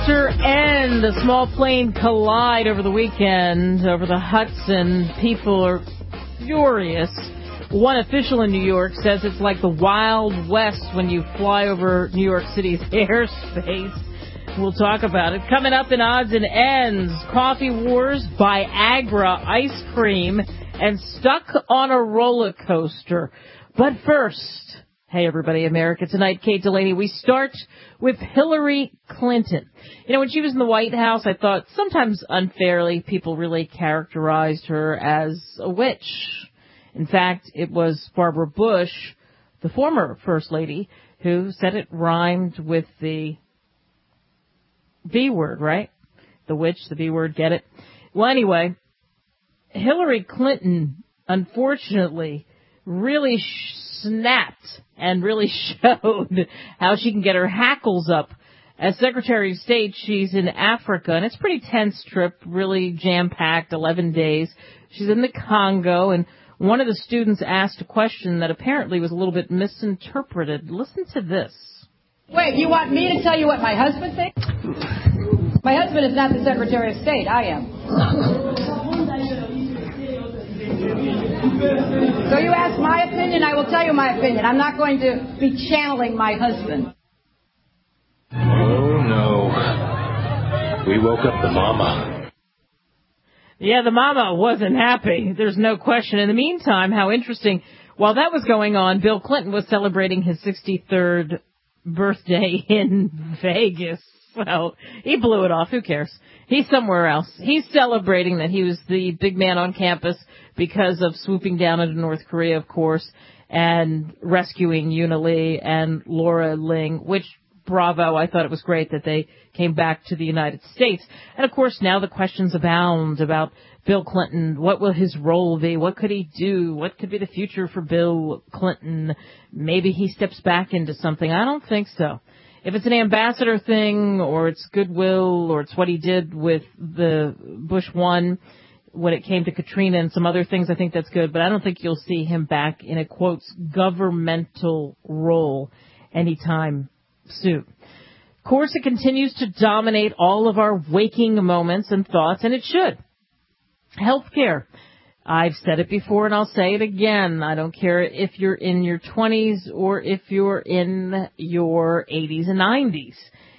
helicopter and a small plane collide over the weekend over the Hudson. People are furious. One official in New York says it's like the Wild West when you fly over New York City's airspace. We'll talk about it. Coming up in Odds and Ends, Coffee Wars, Viagra, ice cream, and stuck on a roller coaster. But first, hey everybody, America Tonight, Kate Delaney. We start with Hillary Clinton. You know, when she was in the White House, I thought sometimes unfairly people really characterized her as a witch. In fact, it was Barbara Bush, the former First Lady, who said it rhymed with the B word, right? The witch, the B word, get it? Well, anyway, Hillary Clinton, unfortunately, really snapped and really showed how she can get her hackles up. As Secretary of State, she's in Africa, and it's a pretty tense trip, really jam-packed, 11 days. She's in the Congo, and one of the students asked a question that apparently was a little bit misinterpreted. Listen to this. Wait, you want me to tell you what my husband thinks? My husband is not the Secretary of State. I am. So you ask my opinion, I will tell you my opinion. I'm not going to be channeling my husband. Oh, no. We woke up the mama. Yeah, the mama wasn't happy. There's no question. In the meantime, how interesting. While that was going on, Bill Clinton was celebrating his 63rd birthday in Vegas. Well, he blew it off. Who cares? He's somewhere else. He's celebrating that he was the big man on campus because of swooping down into North Korea, of course, and rescuing Yoona Lee and Laura Ling, which, bravo, I thought it was great that they came back to the United States. And, of course, now the questions abound about Bill Clinton. What will his role be? What could he do? What could be the future for Bill Clinton? Maybe he steps back into something. I don't think so. If it's an ambassador thing or it's goodwill or it's what he did with the Bush 1 when it came to Katrina and some other things, I think that's good. But I don't think you'll see him back in a, quotes, governmental role anytime soon. Of course, it continues to dominate all of our waking moments and thoughts, and it should. Healthcare. I've said it before and I'll say it again. I don't care if you're in your 20s or if you're in your 80s and 90s.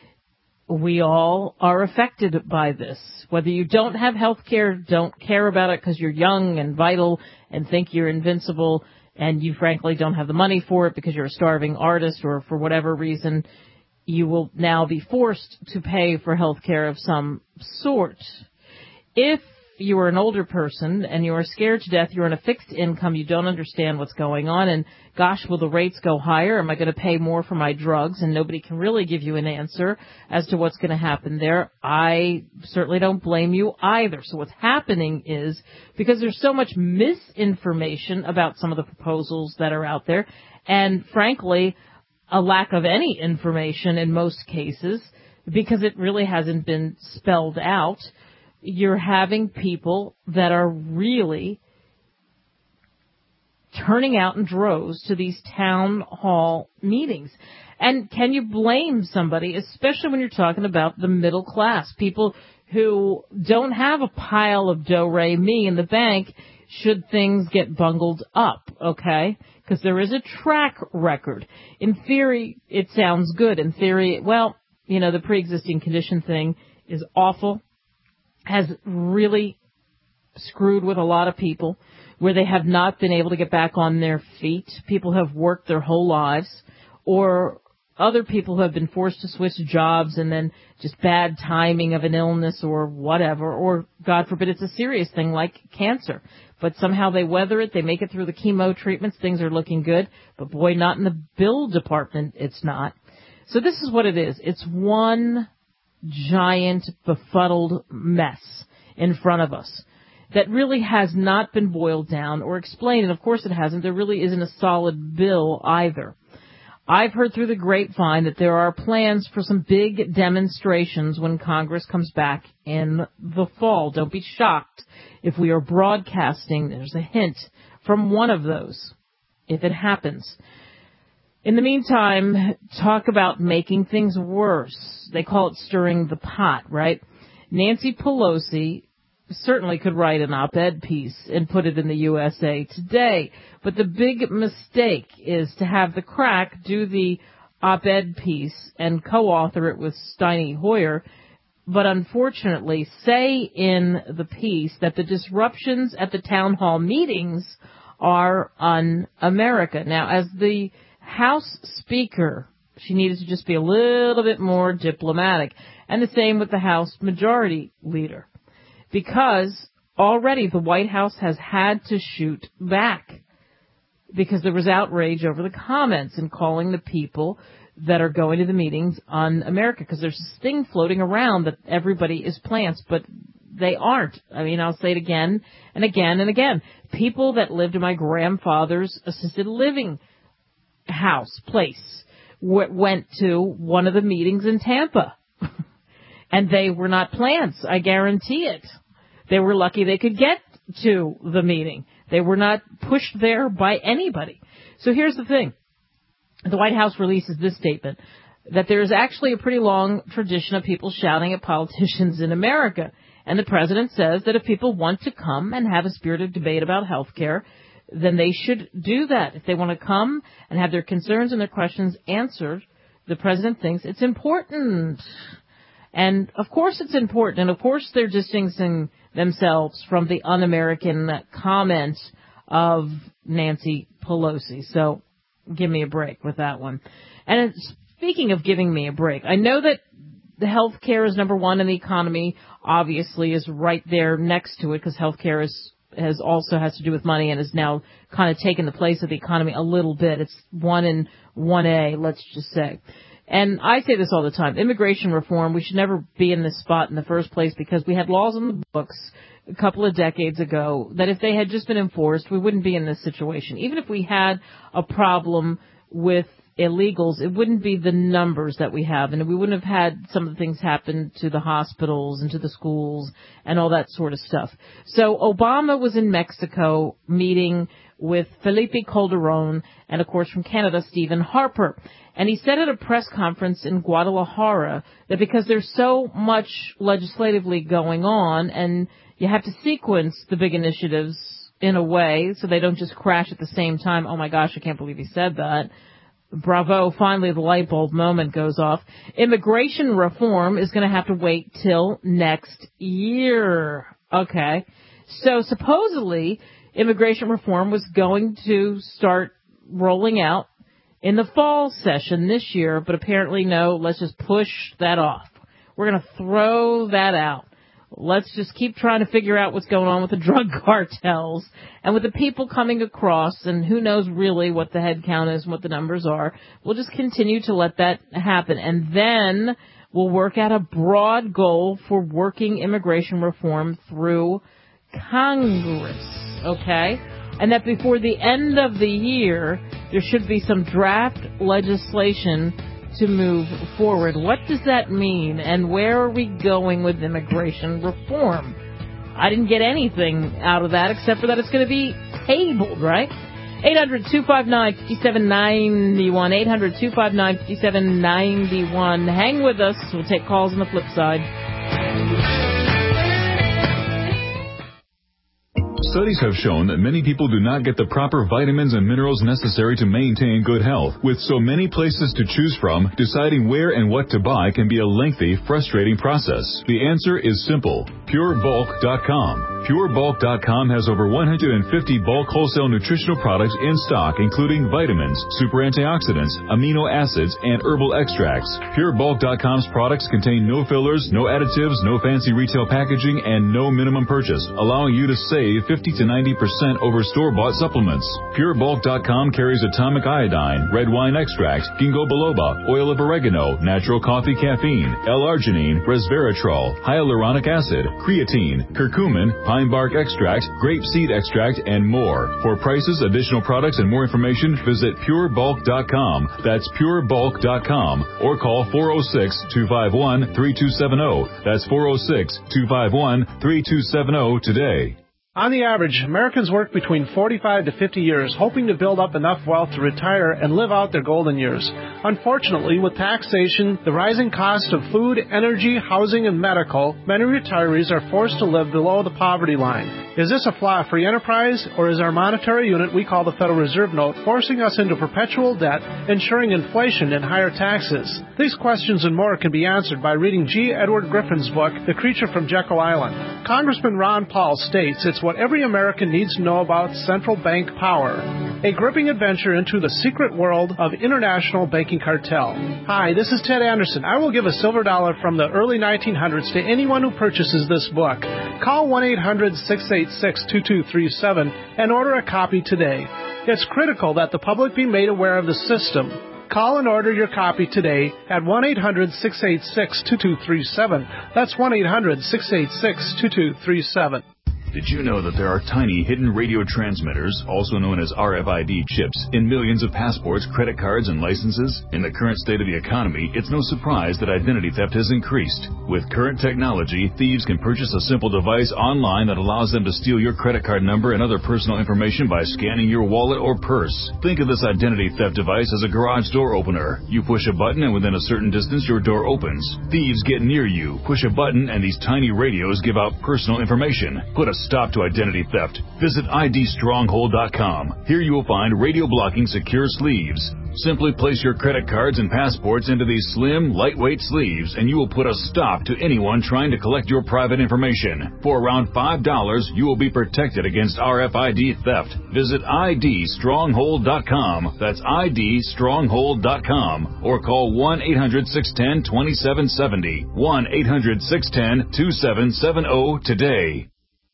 We all are affected by this. Whether you don't have health care, don't care about it because you're young and vital and think you're invincible and you frankly don't have the money for it because you're a starving artist or for whatever reason, you will now be forced to pay for health care of some sort. If you are an older person and you are scared to death, you're on a fixed income, you don't understand what's going on, and gosh, will the rates go higher? Am I going to pay more for my drugs? And nobody can really give you an answer as to what's going to happen there. I certainly don't blame you either. So what's happening is, because there's so much misinformation about some of the proposals that are out there, and frankly, a lack of any information in most cases, because it really hasn't been spelled out, you're having people that are really turning out in droves to these town hall meetings. And can you blame somebody, especially when you're talking about the middle class, people who don't have a pile of do-re-mi in the bank should things get bungled up, okay? Because there is a track record. In theory, it sounds good. In theory, well, you know, the pre-existing condition thing is awful. Has really screwed with a lot of people where they have not been able to get back on their feet. People have worked their whole lives, or other people who have been forced to switch jobs and then just bad timing of an illness or whatever, or God forbid it's a serious thing like cancer. But somehow they weather it, they make it through the chemo treatments, things are looking good, but boy, not in the bill department, it's not. So this is what it is. It's one giant befuddled mess in front of us that really has not been boiled down or explained. And of course it hasn't. There really isn't a solid bill either. I've heard through the grapevine that there are plans for some big demonstrations when Congress comes back in the fall. Don't be shocked if we are broadcasting. There's a hint from one of those if it happens. In the meantime, talk about making things worse. They call it stirring the pot, right? Nancy Pelosi certainly could write an op-ed piece and put it in the USA Today. But the big mistake is to have the crack do the op-ed piece and co-author it with Steny Hoyer, but unfortunately say in the piece that the disruptions at the town hall meetings are un-America. Now, as the House Speaker, she needed to just be a little bit more diplomatic. And the same with the House Majority Leader. Because already the White House has had to shoot back because there was outrage over the comments and calling the people that are going to the meetings un-America, because there's this thing floating around that everybody is plants, but they aren't. I mean, I'll say it again and again and again. People that lived in my grandfather's assisted living place went to one of the meetings in Tampa. And they were not plants, I guarantee it. They were lucky they could get to the meeting. They were not pushed there by anybody. So here's the thing. The White House releases this statement, that there is actually a pretty long tradition of people shouting at politicians in America. And the president says that if people want to come and have a spirited debate about health care, then they should do that. If they want to come and have their concerns and their questions answered, the president thinks it's important. And of course it's important. And of course they're distancing themselves from the un-American comment of Nancy Pelosi. So give me a break with that one. And speaking of giving me a break, I know that the health care is number one, and the economy obviously is right there next to it, because health care has to do with money and has now kind of taken the place of the economy a little bit. It's 1 and 1A, let's just say. And I say this all the time. Immigration reform, we should never be in this spot in the first place, because we had laws on the books a couple of decades ago that if they had just been enforced, we wouldn't be in this situation. Even if we had a problem with illegals, it wouldn't be the numbers that we have, and we wouldn't have had some of the things happen to the hospitals and to the schools and all that sort of stuff. So Obama was in Mexico meeting with Felipe Calderon and, of course, from Canada, Stephen Harper. And he said at a press conference in Guadalajara that because there's so much legislatively going on and you have to sequence the big initiatives in a way so they don't just crash at the same time. Oh, my gosh, I can't believe he said that. Bravo, finally the light bulb moment goes off. Immigration reform is going to have to wait till next year. Okay. So supposedly immigration reform was going to start rolling out in the fall session this year, but apparently no, let's just push that off. We're going to throw that out. Let's just keep trying to figure out what's going on with the drug cartels and with the people coming across, and who knows really what the head count is and what the numbers are. We'll just continue to let that happen, and then we'll work out a broad goal for working immigration reform through Congress, okay? And that before the end of the year, there should be some draft legislation to move forward. What does that mean, and where are we going with immigration reform? I didn't get anything out of that except for that it's going to be tabled, right? 800-259-5791, 800-259-5791. Hang with us. We'll take calls on the flip side. Studies have shown that many people do not get the proper vitamins and minerals necessary to maintain good health. With so many places to choose from, deciding where and what to buy can be a lengthy, frustrating process. The answer is simple. PureBulk.com. PureBulk.com has over 150 bulk wholesale nutritional products in stock, including vitamins, super antioxidants, amino acids, and herbal extracts. PureBulk.com's products contain no fillers, no additives, no fancy retail packaging, and no minimum purchase, allowing you to save 50 to 90% over store-bought supplements. PureBulk.com carries atomic iodine, red wine extract, ginkgo biloba, oil of oregano, natural coffee caffeine, L-arginine, resveratrol, hyaluronic acid, creatine, curcumin, pine bark extract, grape seed extract, and more. For prices, additional products, and more information, visit PureBulk.com. That's PureBulk.com, or call 406-251-3270. That's 406-251-3270 today. On the average, Americans work between 45 to 50 years, hoping to build up enough wealth to retire and live out their golden years. Unfortunately, with taxation, the rising cost of food, energy, housing, and medical, many retirees are forced to live below the poverty line. Is this a flaw of free enterprise, or is our monetary unit we call the Federal Reserve Note forcing us into perpetual debt, ensuring inflation and higher taxes? These questions and more can be answered by reading G. Edward Griffin's book, The Creature from Jekyll Island. Congressman Ron Paul states it's what every American needs to know about central bank power. A gripping adventure into the secret world of international banking cartel. Hi, this is Ted Anderson. I will give a silver dollar from the early 1900s to anyone who purchases this book. Call 1-800-686-2237 and order a copy today. It's critical that the public be made aware of the system. Call and order your copy today at 1-800-686-2237. That's 1-800-686-2237. Did you know that there are tiny hidden radio transmitters, also known as RFID chips, in millions of passports, credit cards, and licenses? In the current state of the economy, it's no surprise that identity theft has increased. With current technology, thieves can purchase a simple device online that allows them to steal your credit card number and other personal information by scanning your wallet or purse. Think of this identity theft device as a garage door opener. You push a button and within a certain distance your door opens. Thieves get near you, push a button, and these tiny radios give out personal information. Put a stop to identity theft. Visit idstronghold.com. Here you will find radio blocking secure sleeves. Simply place your credit cards and passports into these slim, lightweight sleeves, and you will put a stop to anyone trying to collect your private information. For around $5, you will be protected against RFID theft. Visit idstronghold.com. That's idstronghold.com. Or call 1-800-610-2770. 1-800-610-2770 today.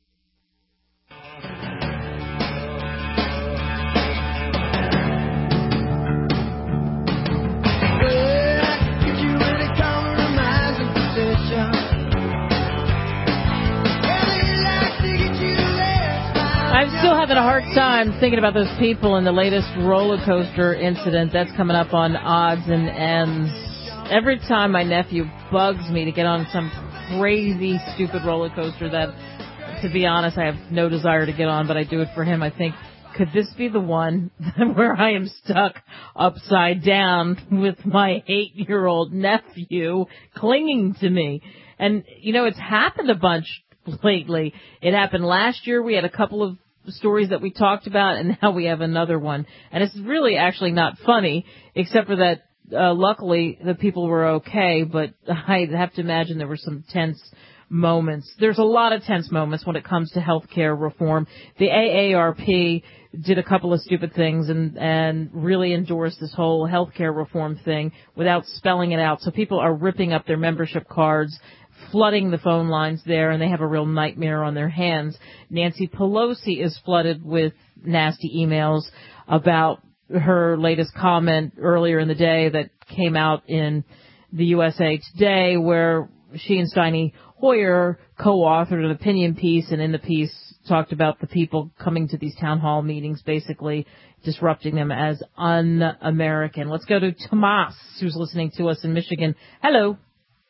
I'm still having a hard time thinking about those people in the latest roller coaster incident that's coming up on Odds and Ends. Every time my nephew bugs me to get on some crazy, stupid roller coaster that, to be honest, I have no desire to get on, but I do it for him. I think, could this be the one where I am stuck upside down with my 8-year-old nephew clinging to me? And, you know, it's happened a bunch lately. It happened last year. We had a couple of stories that we talked about, and now we have another one. And it's really actually not funny, except for that luckily the people were okay, but I have to imagine there were some tense moments. There's a lot of tense moments when it comes to health care reform. The AARP did a couple of stupid things and really endorsed this whole health care reform thing without spelling it out. So people are ripping up their membership cards, flooding the phone lines there, and they have a real nightmare on their hands. Nancy Pelosi is flooded with nasty emails about her latest comment earlier in the day that came out in the USA Today, where she and Steny Hoyer co-authored an opinion piece, and in the piece talked about the people coming to these town hall meetings, basically disrupting them as un-American. Let's go to Tomas, who's listening to us in Michigan. Hello.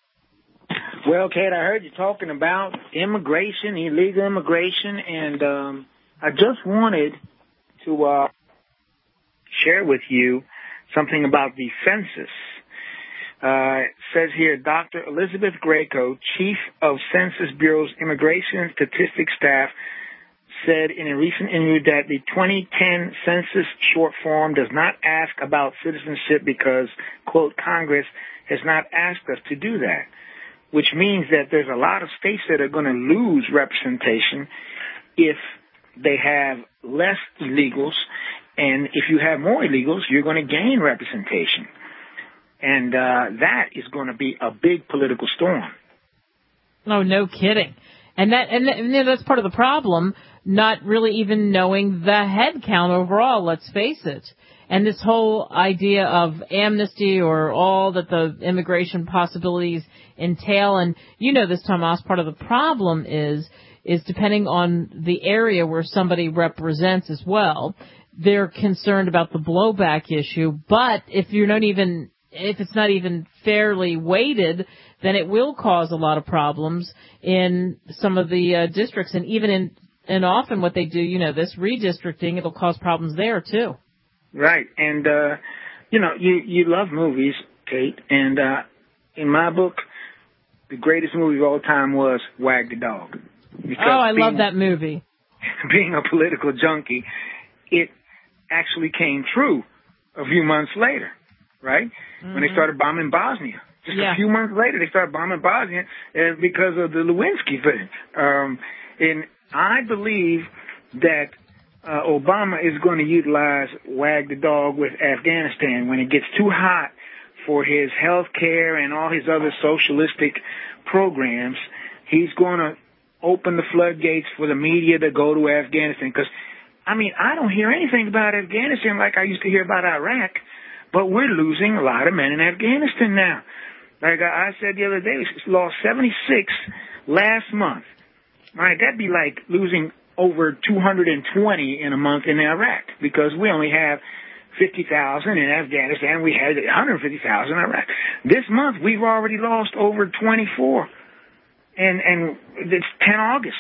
Well, Kate, I heard you talking about immigration, illegal immigration, and I just wanted to share with you something about the census. It says here, Dr. Elizabeth Greco, Chief of Census Bureau's Immigration and Statistics Staff, said in a recent interview that the 2010 census short form does not ask about citizenship because, quote, Congress has not asked us to do that, which means that there's a lot of states that are going to lose representation if they have less illegals, and if you have more illegals, you're going to gain representation. And that is going to be a big political storm. Oh, no kidding. And that's part of the problem, not really even knowing the head count overall, let's face it. And this whole idea of amnesty or all that the immigration possibilities entail, and you know this, Tomas, part of the problem is depending on the area where somebody represents as well, they're concerned about the blowback issue. But if it's not even fairly weighted, then it will cause a lot of problems in some of the districts. And even in And often what they do, this redistricting, it'll cause problems there, too. Right. And, you love movies, Kate. And in my book, the greatest movie of all time was Wag the Dog. I love that movie. Being a political junkie, it actually came true a few months later, right? Mm-hmm. When they started bombing Bosnia. Just a few months later, they started bombing Bosnia because of the Lewinsky thing. And I believe that Obama is going to utilize Wag the Dog with Afghanistan when it gets too hot for his health care and all his other socialistic programs. He's going to open the floodgates for the media to go to Afghanistan. Because, I don't hear anything about Afghanistan like I used to hear about Iraq, but we're losing a lot of men in Afghanistan now. Like I said the other day, we lost 76 last month. Right, that'd be like losing over 220 in a month in Iraq, because we only have 50,000 in Afghanistan. We had 150,000 in Iraq. This month, we've already lost over 24. And it's 10 August.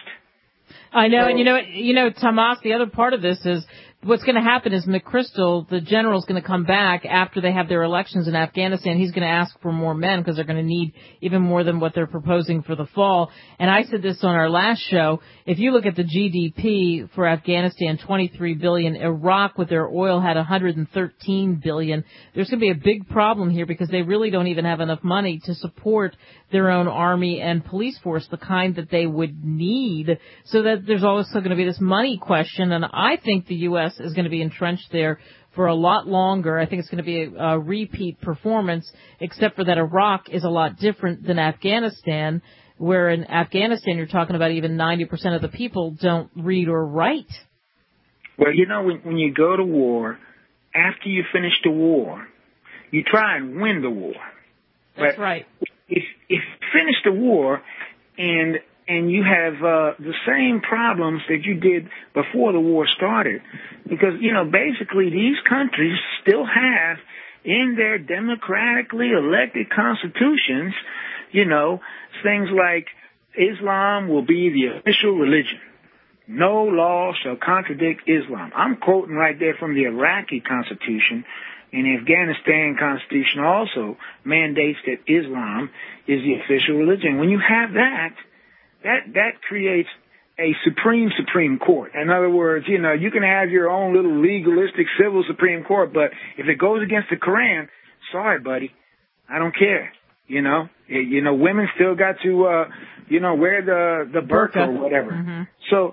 I know, and Tomas, the other part of this is what's going to happen is McChrystal, the general, is going to come back after they have their elections in Afghanistan. He's going to ask for more men because they're going to need even more than what they're proposing for the fall. And I said this on our last show. If you look at the GDP for Afghanistan, $23 billion. Iraq, with their oil, had $113 billion. There's going to be a big problem here because they really don't even have enough money to support their own army and police force, the kind that they would need. So that there's also going to be this money question. And I think the U.S. is going to be entrenched there for a lot longer. I think it's going to be a repeat performance, except for that Iraq is a lot different than Afghanistan, where in Afghanistan you're talking about even 90% of the people don't read or write. Well, when you go to war, after you finish the war, you try and win the war. That's right. If you finish the war and you have the same problems that you did before the war started, because, basically these countries still have in their democratically elected constitutions, things like Islam will be the official religion. No law shall contradict Islam. I'm quoting right there from the Iraqi constitution. And the Afghanistan constitution also mandates that Islam is the official religion. When you have that creates a Supreme Court. In other words, you can have your own little legalistic civil Supreme Court, but if it goes against the Quran, sorry, buddy, I don't care. Women still got to, wear the burqa or whatever. Mm-hmm. So,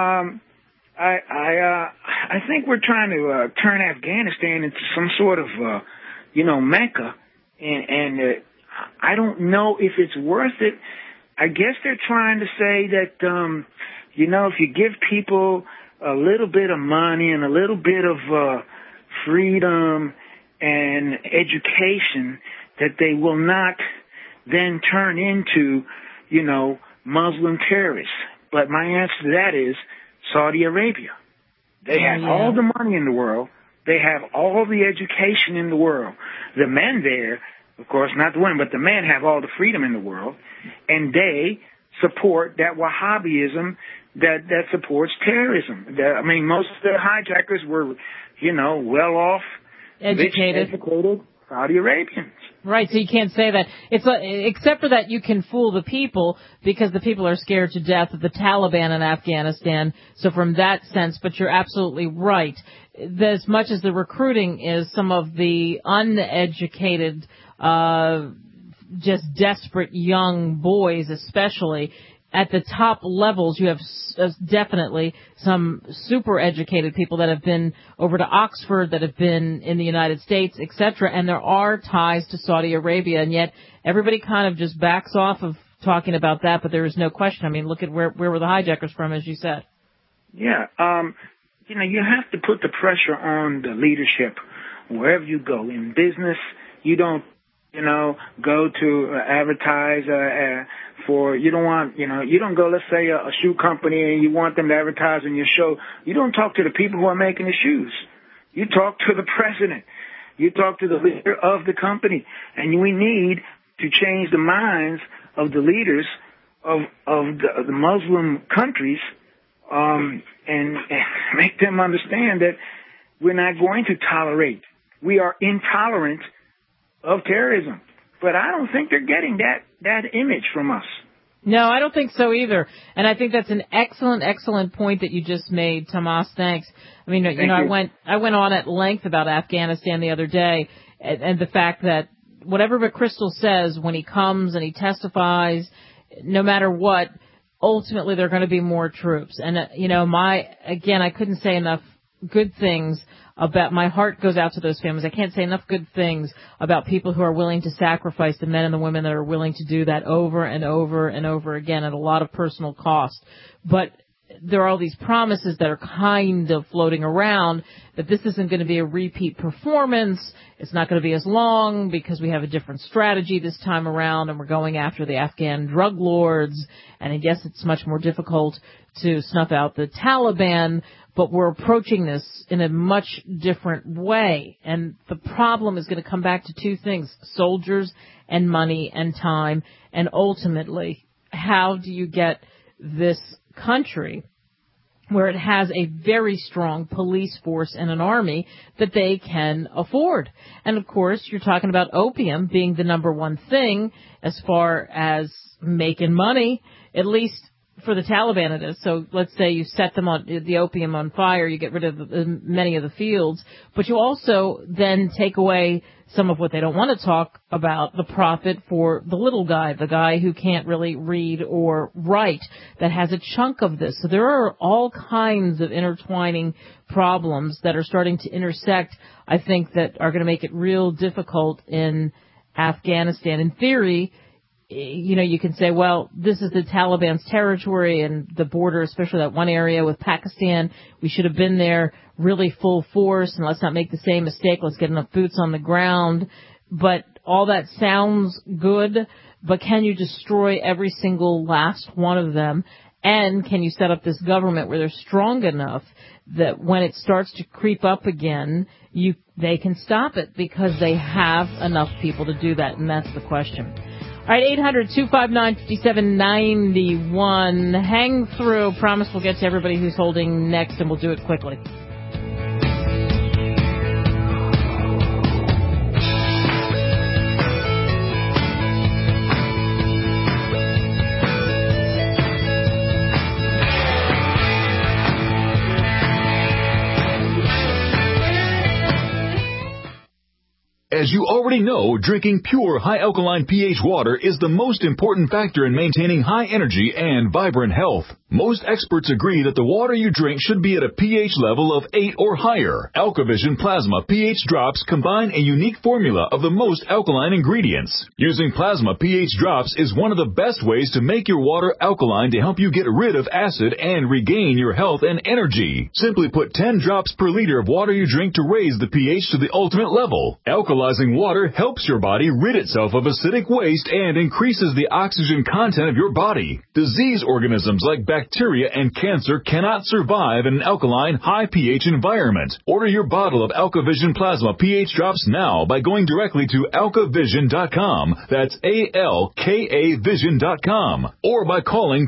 I think we're trying to turn Afghanistan into some sort of, Mecca, and I don't know if it's worth it. I guess they're trying to say that, if you give people a little bit of money and a little bit of freedom and education, that they will not then turn into, Muslim terrorists. But my answer to that is Saudi Arabia. They have all the money in the world. They have all the education in the world. The men there, of course, not the women, but the men have all the freedom in the world. And they support that Wahhabism that supports terrorism. Most of the hijackers were, well off, educated Saudi Arabians. Right, so you can't say that. Except for that, you can fool the people because the people are scared to death of the Taliban in Afghanistan. So from that sense, but you're absolutely right. As much as the recruiting is some of the uneducated, just desperate young boys, especially. At the top levels, you have definitely some super educated people that have been over to Oxford, that have been in the United States, etc. And there are ties to Saudi Arabia, and yet everybody kind of just backs off of talking about that. But there is no question. Look at where were the hijackers from, as you said. Yeah, you have to put the pressure on the leadership wherever you go. In business, you don't, go to advertise you don't go, let's say, a shoe company and you want them to advertise on your show. You don't talk to the people who are making the shoes. You talk to the president. You talk to the leader of the company. And we need to change the minds of the leaders of the Muslim countries and make them understand that we're not going to tolerate. We are intolerant of terrorism. But I don't think they're getting that image from us. No, I don't think so either. And I think that's an excellent point that you just made, Tomas. Thanks. I mean, I went on at length about Afghanistan the other day, and the fact that whatever McChrystal says when he comes and he testifies, no matter what, ultimately there are going to be more troops. And I couldn't say enough good things about, my heart goes out to those families. I can't say enough good things about people who are willing to sacrifice, the men and the women that are willing to do that over and over and over again at a lot of personal cost. But there are all these promises that are kind of floating around that this isn't going to be a repeat performance. It's not going to be as long because we have a different strategy this time around and we're going after the Afghan drug lords. And I guess it's much more difficult to snuff out the Taliban, but we're approaching this in a much different way. And the problem is going to come back to two things: soldiers and money and time. And ultimately, how do you get this country where it has a very strong police force and an army that they can afford? And of course, you're talking about opium being the number one thing as far as making money, at least for the Taliban it is. So let's say you set them on the opium on fire, you get rid of many of the fields, but you also then take away some of what they don't want to talk about, the profit for the little guy, the guy who can't really read or write, that has a chunk of this. So there are all kinds of intertwining problems that are starting to intersect, I think, that are going to make it real difficult in Afghanistan. In theory, you can say, well, this is the Taliban's territory and the border, especially that one area with Pakistan. We should have been there really full force, and let's not make the same mistake. Let's get enough boots on the ground. But all that sounds good, but can you destroy every single last one of them? And can you set up this government where they're strong enough that when it starts to creep up again, they can stop it because they have enough people to do that, and that's the question. All right, 800-259-5791. Hang through. Promise we'll get to everybody who's holding next, and we'll do it quickly. As you already know, drinking pure high-alkaline pH water is the most important factor in maintaining high energy and vibrant health. Most experts agree that the water you drink should be at a pH level of 8 or higher. AlkaVision Plasma pH drops combine a unique formula of the most alkaline ingredients. Using Plasma pH drops is one of the best ways to make your water alkaline to help you get rid of acid and regain your health and energy. Simply put 10 drops per liter of water you drink to raise the pH to the ultimate level. Alkalizing water helps your body rid itself of acidic waste and increases the oxygen content of your body. Disease organisms like bacteria and cancer cannot survive in an alkaline, high pH environment. Order your bottle of AlkaVision Plasma pH drops now by going directly to alkavision.com. That's ALKAvision.com. Or by calling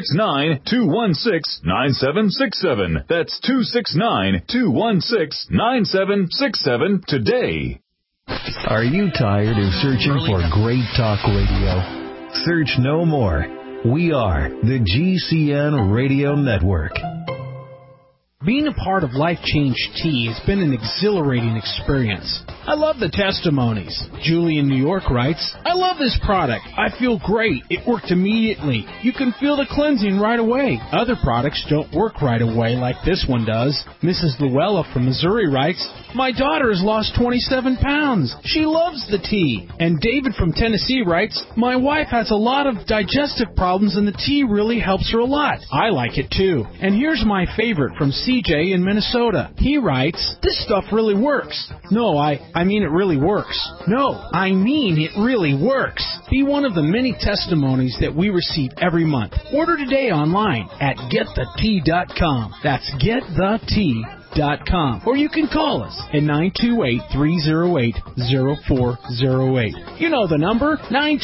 269-216-9767. That's 269-216-9767 today. Are you tired of searching for great talk radio? Search no more. We are the GCN Radio Network. Being a part of Life Change Tea has been an exhilarating experience. I love the testimonies. Julie in New York writes, I love this product. I feel great. It worked immediately. You can feel the cleansing right away. Other products don't work right away like this one does. Mrs. Luella from Missouri writes, my daughter has lost 27 pounds. She loves the tea. And David from Tennessee writes, my wife has a lot of digestive problems and the tea really helps her a lot. I like it too. And here's my favorite from CJ in Minnesota. He writes, this stuff really works. No, I mean it really works. No, I mean it really works. Be one of the many testimonies that we receive every month. Order today online at getthetea.com. That's getthetea.com. flags.com. Or you can call us at 928-308-0408. You know the number,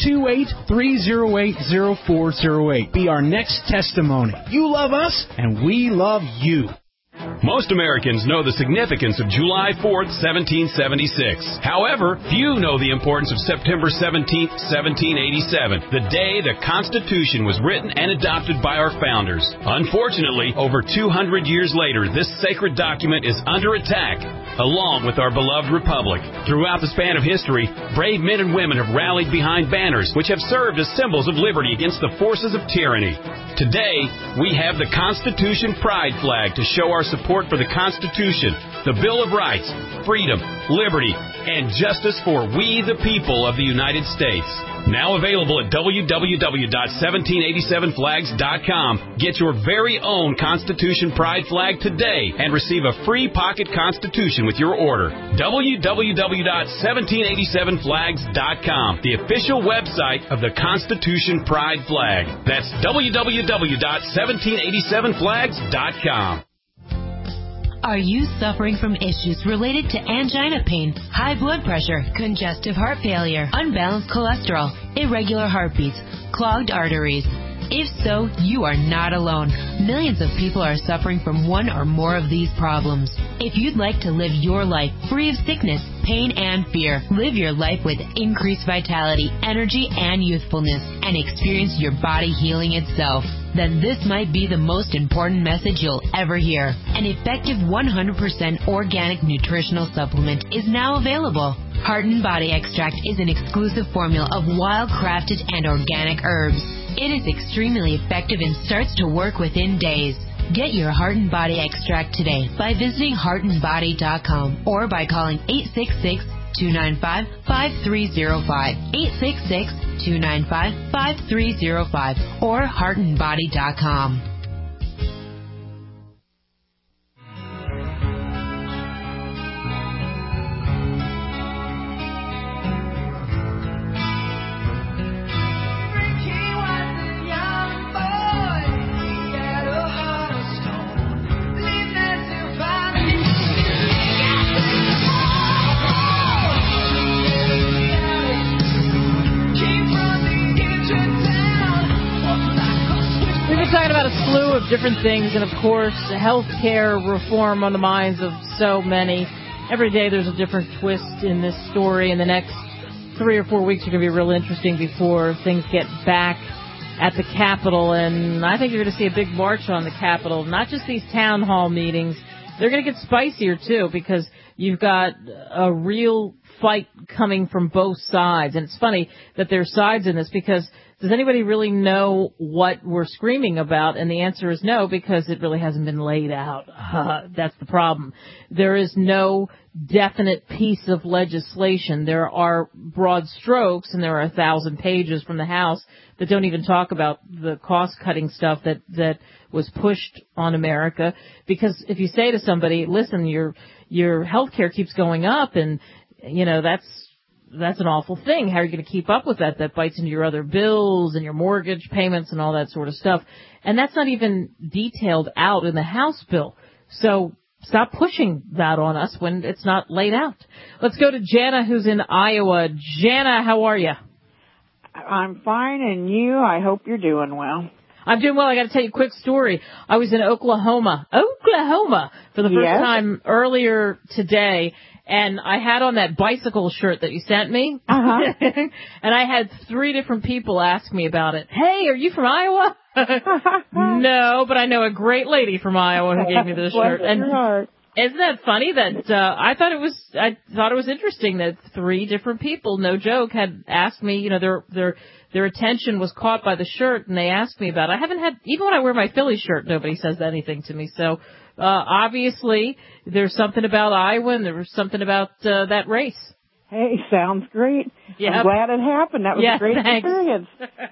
928-308-0408. Be our next testimony. You love us, and we love you. Most Americans know the significance of July 4th, 1776. However, few know the importance of September 17th, 1787, the day the Constitution was written and adopted by our founders. Unfortunately, over 200 years later, this sacred document is under attack, along with our beloved republic. Throughout the span of history, brave men and women have rallied behind banners which have served as symbols of liberty against the forces of tyranny. Today, we have the Constitution Pride flag to show our support for the Constitution, the Bill of Rights, freedom, liberty, and justice for we the people of the United States. Now available at www.1787flags.com. Get your very own Constitution Pride flag today and receive a free pocket Constitution with your order. www.1787flags.com, the official website of the Constitution Pride flag. That's www.1787flags.com. Are you suffering from issues related to angina pain, high blood pressure, congestive heart failure, unbalanced cholesterol, irregular heartbeats, clogged arteries? If so, you are not alone. Millions of people are suffering from one or more of these problems. If you'd like to live your life free of sickness, pain, and fear, live your life with increased vitality, energy, and youthfulness, and experience your body healing itself, then this might be the most important message you'll ever hear. An effective 100% organic nutritional supplement is now available. Heart and Body Extract is an exclusive formula of wild-crafted and organic herbs. It is extremely effective and starts to work within days. Get your Heart and Body Extract today by visiting heartandbody.com or by calling 866-295-5305, 866-295-5305, or heartandbody.com. Talking about a slew of different things, and of course, healthcare reform on the minds of so many. Every day there's a different twist in this story, and the next 3 or 4 weeks are going to be real interesting before things get back at the Capitol, and I think you're going to see a big march on the Capitol. Not just these town hall meetings. They're going to get spicier, too, because you've got a real fight coming from both sides. And it's funny that there's sides in this, because does anybody really know what we're screaming about? And the answer is no, because it really hasn't been laid out. That's the problem. There is no definite piece of legislation. There are broad strokes, and there are 1,000 pages from the House that don't even talk about the cost-cutting stuff that was pushed on America. Because if you say to somebody, listen, your health care keeps going up, and, you know, that's an awful thing. How are you going to keep up with that? That bites into your other bills and your mortgage payments and all that sort of stuff. And that's not even detailed out in the House bill. So stop pushing that on us when it's not laid out. Let's go to Jana, who's in Iowa. Jana, how are you? I'm fine, and you? I hope you're doing well. I'm doing well. I got to tell you a quick story. I was in Oklahoma for the first time earlier today. And I had on that bicycle shirt that you sent me. Uh-huh. And I had 3 different people ask me about it. Hey, are you from Iowa? No, but I know a great lady from Iowa who gave me this shirt. And isn't that funny that I thought it was interesting that 3 different people, no joke, had asked me, you know, their attention was caught by the shirt, and they asked me about it. I haven't had, even when I wear my Philly shirt, nobody says anything to me. So obviously, there's something about Iowa, and there was something about that race. Hey, sounds great. Yep. I'm glad it happened. That was a great experience.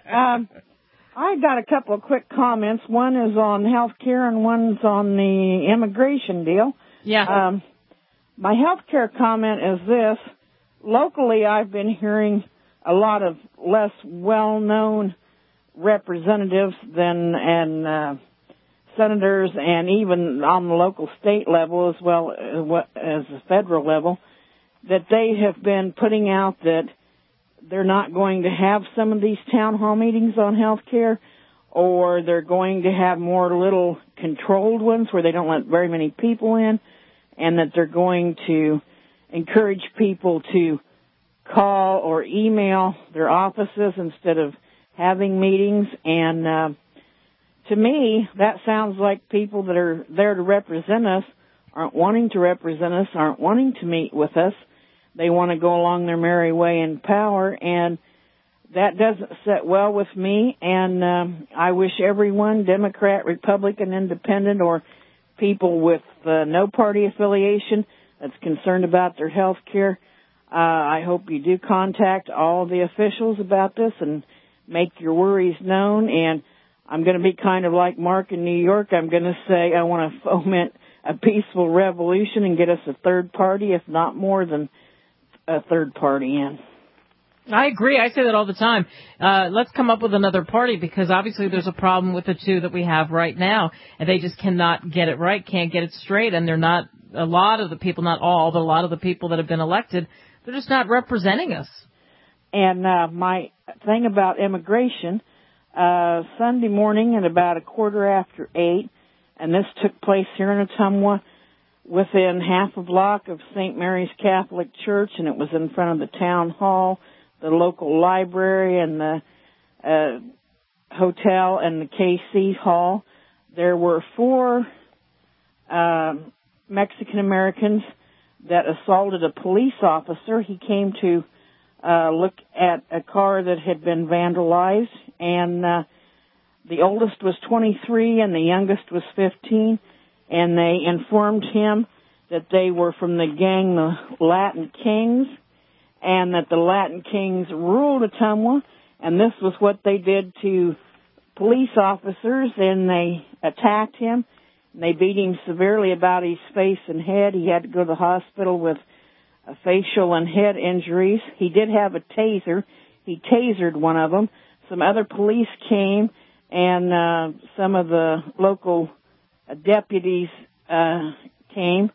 I got a couple of quick comments. One is on health care, and one's on the immigration deal. Yeah. My health care comment is this. Locally, I've been hearing a lot of less well-known representatives senators and even on the local state level as well as the federal level, that they have been putting out that they're not going to have some of these town hall meetings on health care, or they're going to have more little controlled ones where they don't let very many people in, and that they're going to encourage people to call or email their offices instead of having meetings. And to me, that sounds like people that are there to represent us aren't wanting to represent us, aren't wanting to meet with us. They want to go along their merry way in power, and that doesn't sit well with me. And I wish everyone, Democrat, Republican, Independent, or people with no party affiliation that's concerned about their health care, I hope you do contact all the officials about this and make your worries known. And I'm going to be kind of like Mark in New York. I'm going to say I want to foment a peaceful revolution and get us a third party, if not more than a third party in. I agree. I say that all the time. Let's come up with another party, because obviously there's a problem with the two that we have right now, and they just cannot get it right, can't get it straight, and they're not, a lot of the people, not all, but a lot of the people that have been elected, they're just not representing us. And my thing about immigration, Sunday morning at about 8:15, and this took place here in Ottumwa, within half a block of St. Mary's Catholic Church, and it was in front of the town hall, the local library, and the hotel, and the KC hall. There were 4 Mexican Americans that assaulted a police officer. He came to look at a car that had been vandalized, and the oldest was 23 and the youngest was 15, and they informed him that they were from the gang, the Latin Kings, and that the Latin Kings ruled Ottumwa, and this was what they did to police officers, and they attacked him, and they beat him severely about his face and head. He had to go to the hospital with facial and head injuries. He did have a taser. He tasered one of them. Some other police came, and some of the local deputies came,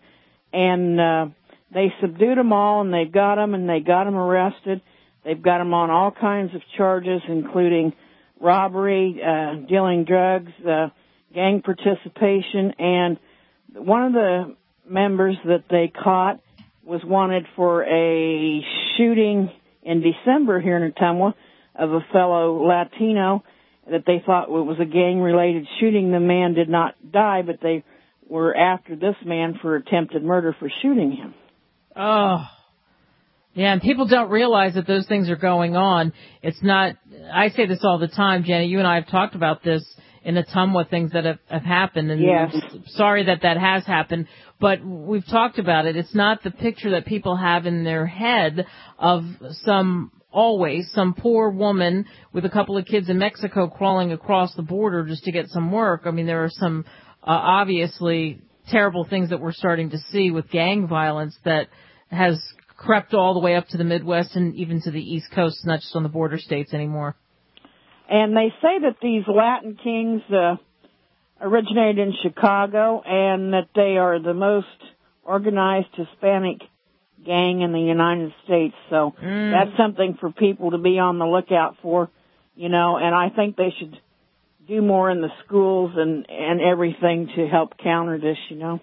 and they subdued them all, and they got them arrested. They've got them on all kinds of charges, including robbery, dealing drugs, gang participation, and one of the members that they caught was wanted for a shooting in December here in Ottumwa of a fellow Latino that they thought was a gang-related shooting. The man did not die, but they were after this man for attempted murder for shooting him. Oh, yeah, and people don't realize that those things are going on. It's not, I say this all the time, Jenny, you and I have talked about this in Ottumwa, things that have happened, and yes. Sorry that has happened, but we've talked about it. It's not the picture that people have in their head of some poor woman with a couple of kids in Mexico crawling across the border just to get some work. I mean, there are some obviously terrible things that we're starting to see with gang violence that has crept all the way up to the Midwest and even to the East Coast, not just on the border states anymore. And they say that these Latin Kings originated in Chicago, and that they are the most organized Hispanic gang in the United States. So that's something for people to be on the lookout for, and I think they should do more in the schools and everything to help counter this,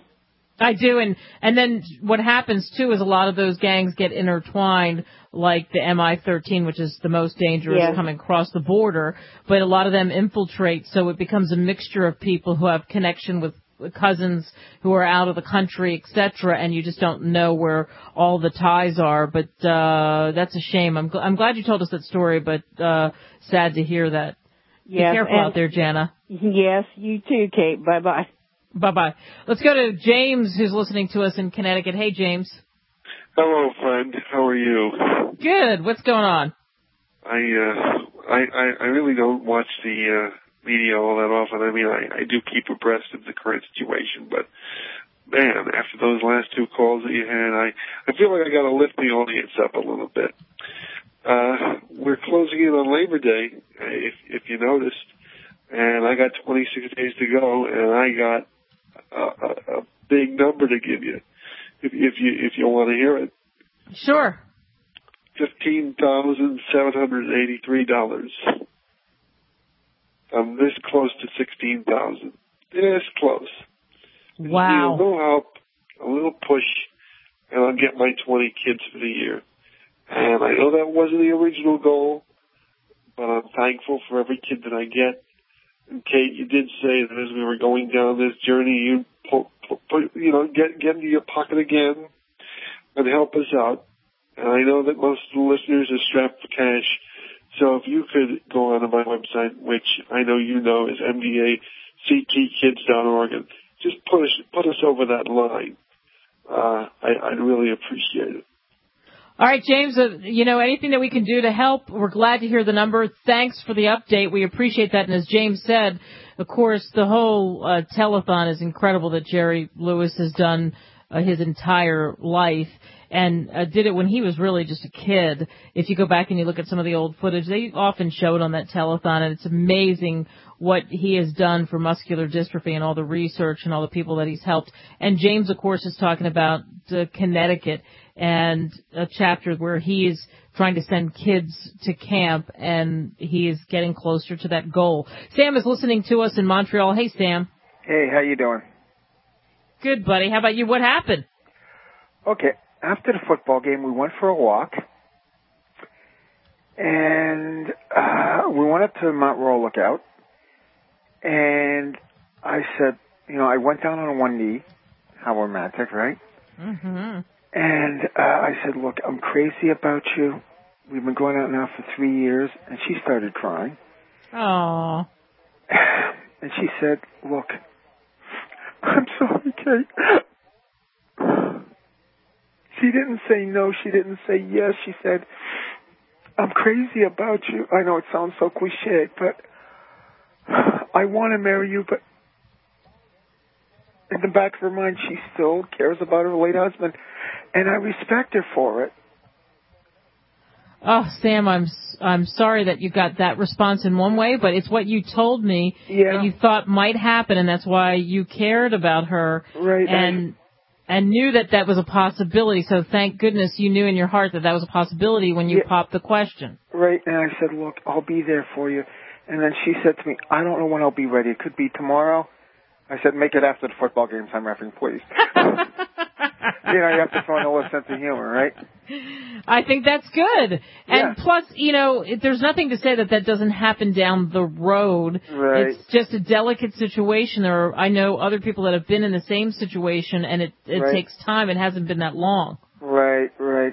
I do, and then what happens too is a lot of those gangs get intertwined, like the MI-13, which is the most dangerous coming across the border, but a lot of them infiltrate, so it becomes a mixture of people who have connection with cousins who are out of the country, etc., and you just don't know where all the ties are. But that's a shame. I'm glad you told us that story, but sad to hear that. Yes, be careful out there, Jana. Yes, you too, Kate. Bye-bye. Bye-bye. Let's go to James, who's listening to us in Connecticut. Hey, James. Hello, friend. How are you? Good. What's going on? I really don't watch the media all that often. I mean, I do keep abreast of the current situation, but man, after those last 2 calls that you had, I feel like I got to lift the audience up a little bit. We're closing in on Labor Day, if you noticed. and I got 26 days to go, and I got a big number to give you, if you want to hear it. Sure. $15,783. I'm this close to $16,000. This close. Wow. A little help, a little push, and I'll get my 20 kids for the year. And I know that wasn't the original goal, but I'm thankful for every kid that I get. And Kate, you did say that as we were going down this journey, you'd get into your pocket again and help us out. And I know that most of the listeners are strapped for cash. So if you could go onto my website, which I know you know is MDACTkids.org, and just put us over that line, I'd really appreciate it. All right, James, anything that we can do to help, we're glad to hear the number. Thanks for the update. We appreciate that. And as James said, of course, the whole telethon is incredible that Jerry Lewis has done his entire life, and did it when he was really just a kid. If you go back and you look at some of the old footage, they often show it on that telethon, and it's amazing what he has done for muscular dystrophy and all the research and all the people that he's helped. And James, of course, is talking about Connecticut and a chapter where he is trying to send kids to camp, and he is getting closer to that goal. Sam is listening to us in Montreal. Hey, Sam. Hey, how you doing? Good, buddy. How about you? What happened? Okay. After the football game, we went for a walk, and we went up to Mount Royal Lookout, and I said, I went down on one knee. How romantic, right? Mm-hmm. And I said, look, I'm crazy about you. We've been going out now for 3 years, and she started crying. Aww. And she said, look, I'm sorry, Kate. She didn't say no. She didn't say yes. She said, I'm crazy about you. I know it sounds so cliche, but I want to marry you, but in the back of her mind, she still cares about her late husband, and I respect her for it. Oh, Sam, I'm sorry that you got that response in one way, but it's what you told me that you thought might happen, and that's why you cared about her. Right. And knew that was a possibility. So thank goodness you knew in your heart that was a possibility when you popped the question. Right. And I said, look, I'll be there for you. And then she said to me, I don't know when I'll be ready. It could be tomorrow. I said, make it after the football game time, effing, please. You have to find a little sense of humor, right? I think that's good. And plus, there's nothing to say that doesn't happen down the road. Right. It's just a delicate situation. I know other people that have been in the same situation, and it takes time. It hasn't been that long. Right.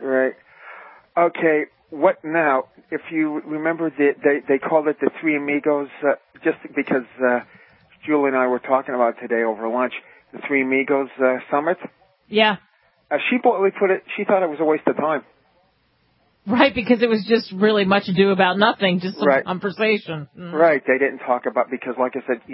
Okay, what now? If you remember, they called it the Three Amigos, just because Julie and I were talking about today over lunch, the Three Amigos Summit. Yeah. She boldly put it, she thought it was a waste of time. Right, because it was just really much ado about nothing, just some conversation. Mm. Right, they didn't talk about, because like I said,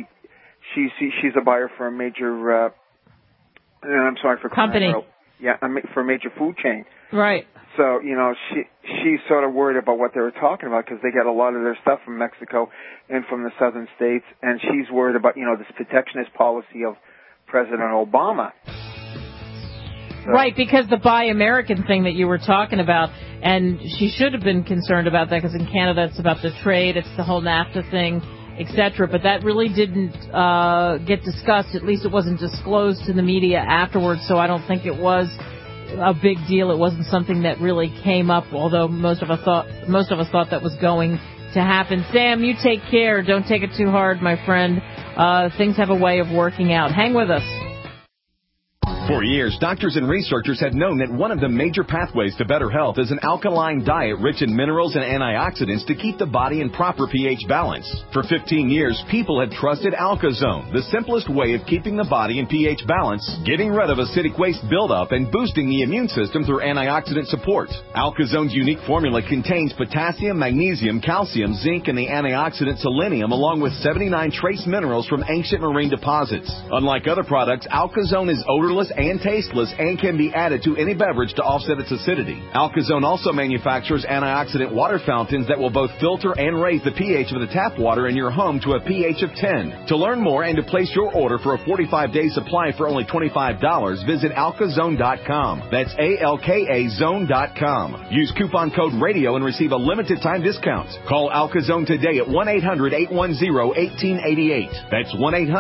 she's a buyer for a major, I'm sorry for company. For a major food chain. Right. So, she's sort of worried about what they were talking about, because they get a lot of their stuff from Mexico and from the southern states, and she's worried about, this protectionist policy of President Obama. So. Right, because the Buy American thing that you were talking about, and she should have been concerned about that, because in Canada it's about the trade, it's the whole NAFTA thing, etc. But that really didn't get discussed. At least it wasn't disclosed to the media afterwards, so I don't think it was a big deal. It wasn't something that really came up, although most of us thought that was going to happen. Sam, you take care. Don't take it too hard, my friend. Things have a way of working out. Hang with us. For years, doctors and researchers had known that one of the major pathways to better health is an alkaline diet rich in minerals and antioxidants to keep the body in proper pH balance. For 15 years, people had trusted AlkaZone, the simplest way of keeping the body in pH balance, getting rid of acidic waste buildup, and boosting the immune system through antioxidant support. AlkaZone's unique formula contains potassium, magnesium, calcium, zinc, and the antioxidant selenium, along with 79 trace minerals from ancient marine deposits. Unlike other products, AlkaZone is odorless and tasteless and can be added to any beverage to offset its acidity. Alka-Zone also manufactures antioxidant water fountains that will both filter and raise the pH of the tap water in your home to a pH of 10. To learn more and to place your order for a 45-day supply for only $25, visit alkazone.com. That's ALKA zone.com. Use coupon code RADIO and receive a limited time discount. Call Alka-Zone today at 1-800-810-1888. That's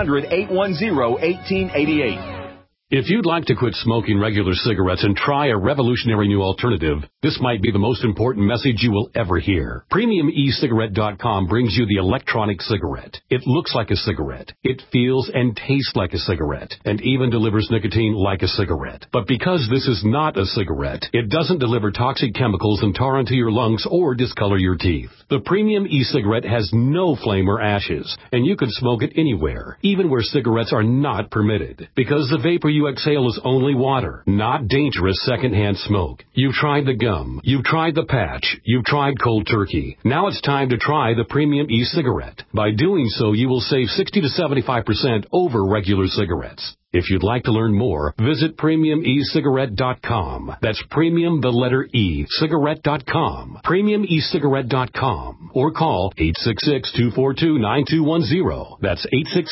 1-800-810-1888. If you'd like to quit smoking regular cigarettes and try a revolutionary new alternative, this might be the most important message you will ever hear. PremiumECigarette.com brings you the electronic cigarette. It looks like a cigarette. It feels and tastes like a cigarette, and even delivers nicotine like a cigarette. But because this is not a cigarette, it doesn't deliver toxic chemicals and tar into your lungs or discolor your teeth. The Premium e-cigarette has no flame or ashes, and you can smoke it anywhere, even where cigarettes are not permitted, because the vapor you exhale is only water, not dangerous secondhand smoke. You've tried the gum, you've tried the patch, you've tried cold turkey. Now it's time to try the Premium e-cigarette. By doing so, you will save 60 to 75% over regular cigarettes. If you'd like to learn more, visit PremiumECigarette.com. That's premium, the letter E, cigarette.com. PremiumECigarette.com. Or call 866-242-9210. That's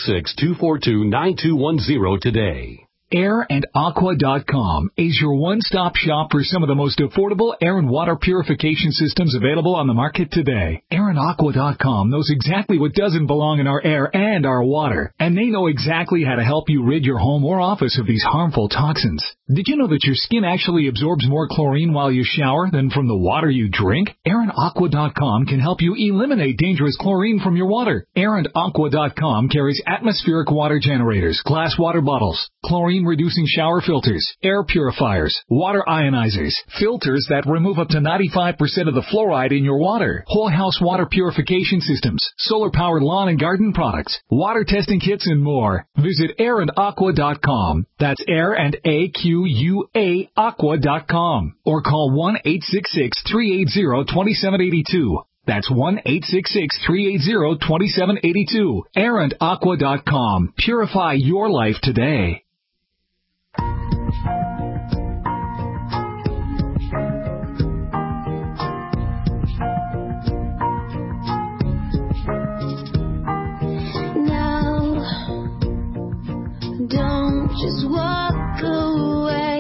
866-242-9210 today. AirandAqua.com is your one-stop shop for some of the most affordable air and water purification systems available on the market today. AirandAqua.com knows exactly what doesn't belong in our air and our water, and they know exactly how to help you rid your home or office of these harmful toxins. Did you know that your skin actually absorbs more chlorine while you shower than from the water you drink? AirandAqua.com can help you eliminate dangerous chlorine from your water. AirandAqua.com carries atmospheric water generators, glass water bottles, chlorine-reducing shower filters, air purifiers, water ionizers, filters that remove up to 95% of the fluoride in your water, whole house water purification systems, solar-powered lawn and garden products, water testing kits, and more. Visit AirandAqua.com. That's Air and AQUA Aqua.com. Or call 1-866-380-2782. That's 1-866-380-2782. AirandAqua.com. Purify your life today. Now, don't just walk away,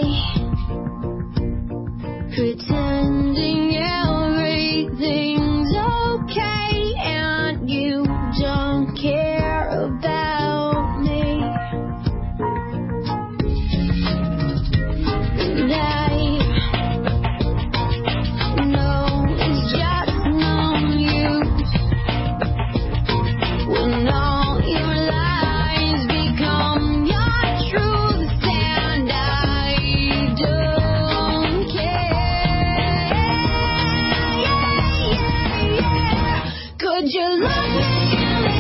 pretending everything's okay and you don't care about me. And I know it's just no use when all your lies become your truth, and I don't care. Could you look me in the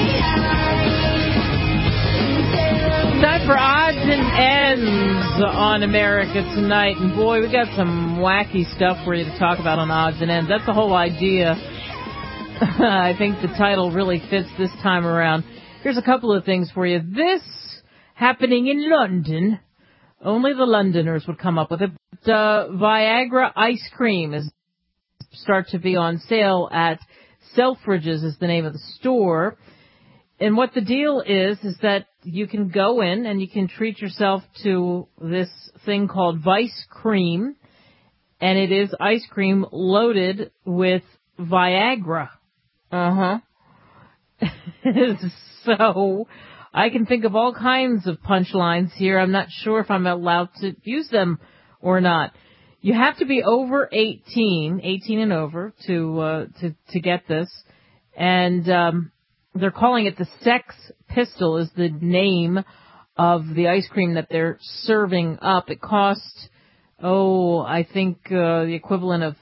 eye? Time for odds and ends on America Tonight. And boy, we got some wacky stuff for you to talk about on odds and ends. That's the whole idea. I think the title really fits this time around. Here's a couple of things for you. This happening in London. Only the Londoners would come up with it. Viagra ice cream is start to be on sale at Selfridges is the name of the store. And what the deal is that you can go in and you can treat yourself to this thing called Vice Cream. And it is ice cream loaded with Viagra. So I can think of all kinds of punchlines here. I'm not sure if I'm allowed to use them or not. You have to be over 18 and over to get this. And they're calling it the Sex Pistol is the name of the ice cream that they're serving up. It costs, I think the equivalent of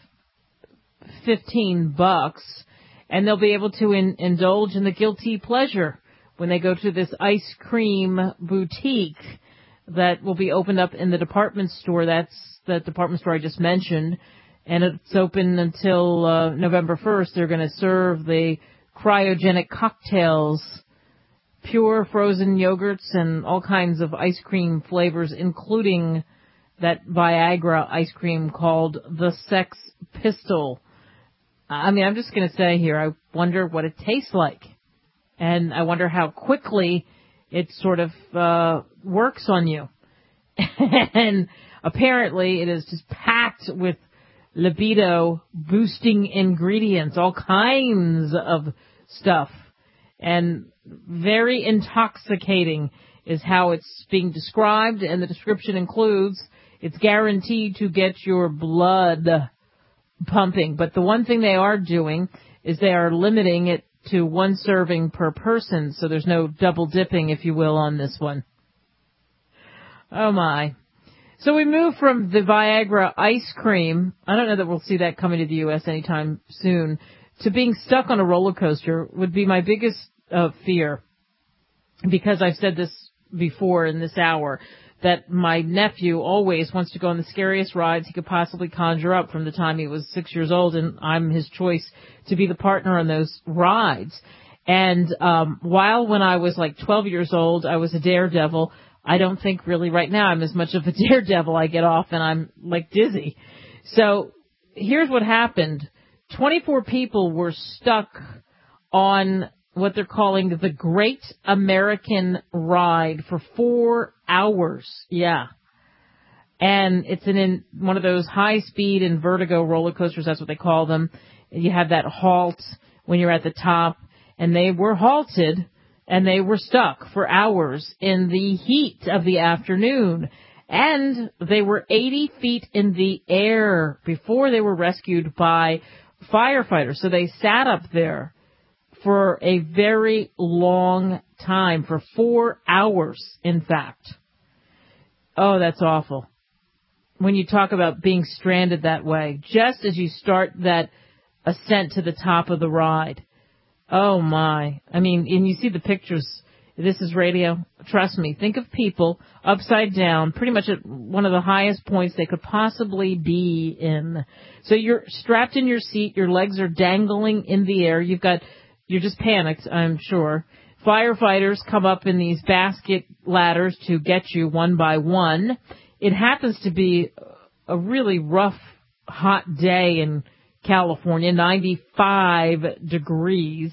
$15, and they'll be able to indulge in the guilty pleasure when they go to this ice cream boutique that will be opened up in the department store. That's the department store I just mentioned, and it's open until November 1st. They're going to serve the cryogenic cocktails pure frozen yogurts and all kinds of ice cream flavors, including that Viagra ice cream called the Sex Pistol. I mean, I'm just going to say here, I wonder what it tastes like. And I wonder how quickly it sort of works on you. And apparently it is just packed with libido-boosting ingredients, all kinds of stuff. And very intoxicating is how it's being described, and the description includes it's guaranteed to get your blood pumping. But the one thing they are doing is they are limiting it to 1 serving per person, so there's no double dipping, if you will, on this one. Oh, my. So we move from the Viagra ice cream, I don't know that we'll see that coming to the U.S. anytime soon, to being stuck on a roller coaster would be my biggest fear, because I've said this before in this hour, that my nephew always wants to go on the scariest rides he could possibly conjure up from the time he was 6 years old, and I'm his choice to be the partner on those rides. And while when I was like 12 years old, I was a daredevil, I don't think really right now I'm as much of a daredevil. I get off and I'm like dizzy. So here's what happened. 24 people were stuck on what they're calling the Great American Ride for 4 hours. Yeah. And it's in one of those high-speed and vertigo roller coasters. That's what they call them. You have that halt when you're at the top. And they were halted, and they were stuck for hours in the heat of the afternoon. And they were 80 feet in the air before they were rescued by firefighters. So they sat up there for a very long time, for 4 hours, in fact. Oh, that's awful. When you talk about being stranded that way, just as you start that ascent to the top of the ride. Oh, my. I mean, and you see the pictures. This is radio. Trust me. Think of people upside down, pretty much at one of the highest points they could possibly be in. So you're strapped in your seat. Your legs are dangling in the air. You're just panicked, I'm sure. Firefighters come up in these basket ladders to get you one by one. It happens to be a really rough, hot day in California, 95 degrees.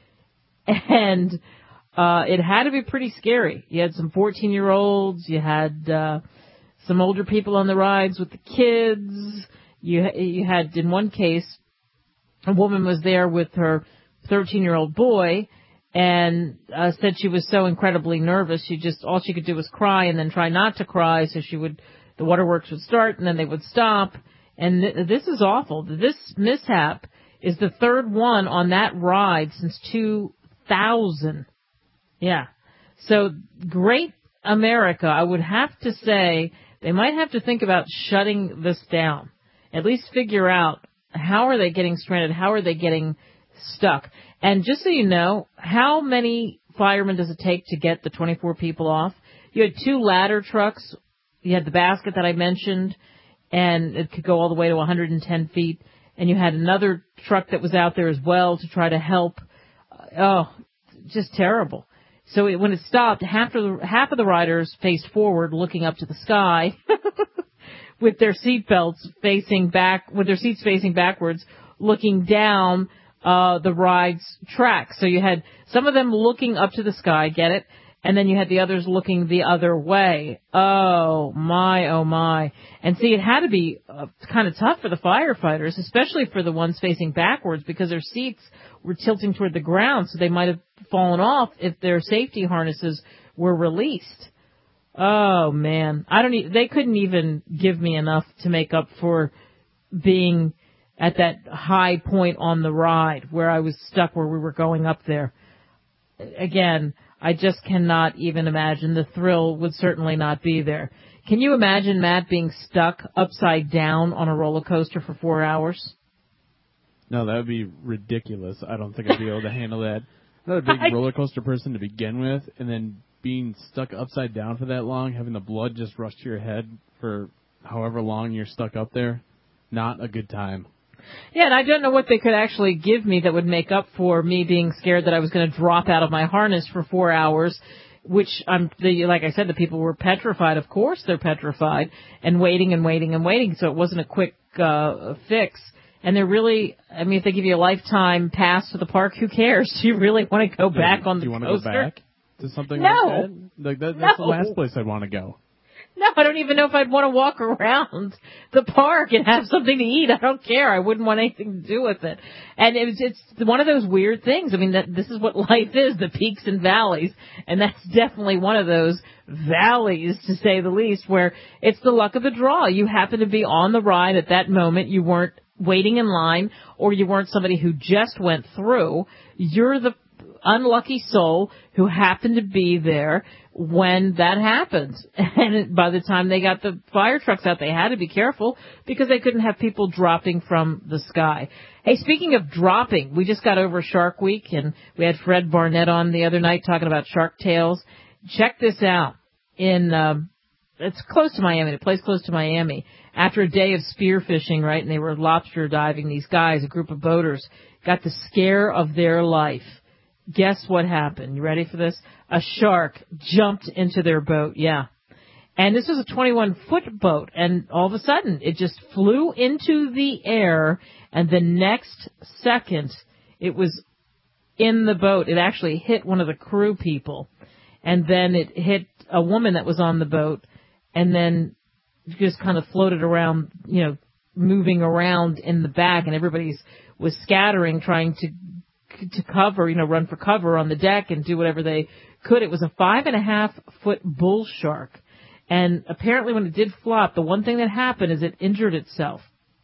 And it had to be pretty scary. You had some 14-year-olds. You had some older people on the rides with the kids. You had, in one case, a woman was there with her 13-year-old boy and said she was so incredibly nervous. All she could do was cry and then try not to cry, so the waterworks would start and then they would stop. And this is awful. This mishap is the third one on that ride since 2000. Yeah. So Great America, I would have to say they might have to think about shutting this down. At least figure out how are they getting stranded, how are they getting stuck. And just so you know, how many firemen does it take to get the 24 people off? You had 2 ladder trucks. You had the basket that I mentioned, and it could go all the way to 110 feet. And you had another truck that was out there as well to try to help. Oh, just terrible. So when it stopped, half of the riders faced forward, looking up to the sky, with their seat belts facing back, with their seats facing backwards, looking down the ride's track. So you had some of them looking up to the sky, get it? And then you had the others looking the other way. Oh my, oh my. And see, it had to be kind of tough for the firefighters, especially for the ones facing backwards, because their seats were tilting toward the ground, so they might have fallen off if their safety harnesses were released. Oh man. They couldn't even give me enough to make up for being at that high point on the ride where I was stuck, where we were going up there. Again, I just cannot even imagine. The thrill would certainly not be there. Can you imagine, Matt, being stuck upside down on a roller coaster for 4 hours? No, that would be ridiculous. I don't think I'd be able to handle that. I'm not a big roller coaster person to begin with, and then being stuck upside down for that long, having the blood just rush to your head for however long you're stuck up there, not a good time. Yeah, and I don't know what they could actually give me that would make up for me being scared that I was going to drop out of my harness for 4 hours, which like I said, the people were petrified. Of course they're petrified, and waiting and waiting and waiting. So it wasn't a quick fix. And they're really, I mean, if they give you a lifetime pass to the park, who cares? Do you really want to go back on the coaster? Do you want to go back to something No. like that? That's the last place I'd want to go. No, I don't even know if I'd want to walk around the park and have something to eat. I don't care. I wouldn't want anything to do with it. And it's one of those weird things. I mean, this is what life is, the peaks and valleys. And that's definitely one of those valleys, to say the least, where it's the luck of the draw. You happen to be on the ride at that moment. You weren't waiting in line, or you weren't somebody who just went through. You're the unlucky soul who happened to be there when that happened. And by the time they got the fire trucks out, they had to be careful because they couldn't have people dropping from the sky. Hey, speaking of dropping, we just got over Shark Week, and we had Fred Barnett on the other night talking about shark tales. Check this out. It's close to Miami, a place close to Miami. After a day of spearfishing, right, and they were lobster diving, these guys, a group of boaters, got the scare of their life. Guess what happened? You ready for this? A shark jumped into their boat, yeah. And this was a 21-foot boat, and all of a sudden, it just flew into the air, and the next second, it was in the boat. It actually hit one of the crew people, and then it hit a woman that was on the boat, and then just kind of floated around, moving around in the back, and everybody was scattering, trying to cover, run for cover on the deck and do whatever they could. It was a 5.5-foot bull shark. And apparently when it did flop, the one thing that happened is it injured itself.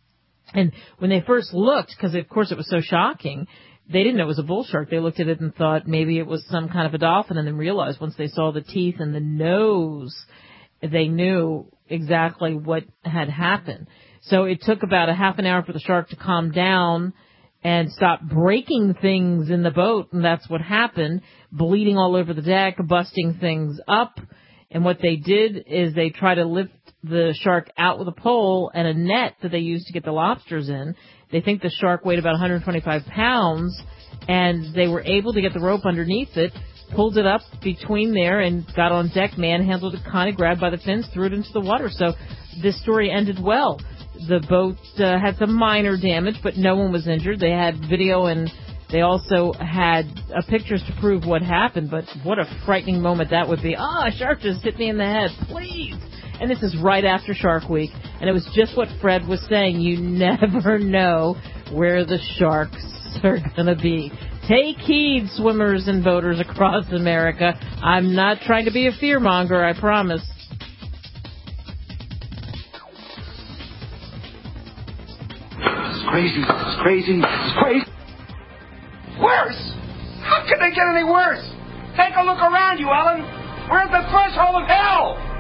And when they first looked, because of course it was so shocking, they didn't know it was a bull shark. They looked at it and thought maybe it was some kind of a dolphin, and then realized once they saw the teeth and the nose, they knew exactly what had happened. So it took about a half an hour for the shark to calm down and stop breaking things in the boat, and that's what happened, bleeding all over the deck, busting things up. And what they did is they tried to lift the shark out with a pole and a net that they used to get the lobsters in. They think the shark weighed about 125 pounds, and they were able to get the rope underneath it, pulled it up between there, and got on deck, manhandled it, kind of grabbed by the fins, threw it into the water. So this story ended well. The boat had some minor damage, but no one was injured. They had video, and they also had pictures to prove what happened. But what a frightening moment that would be. A shark just hit me in the head, please. And this is right after Shark Week. And it was just what Fred was saying. You never know where the sharks are going to be. Take heed, swimmers and boaters across America. I'm not trying to be a fearmonger, I promise. It's crazy. Worse? How could they get any worse? Take a look around you, Ellen. We're at the threshold of hell.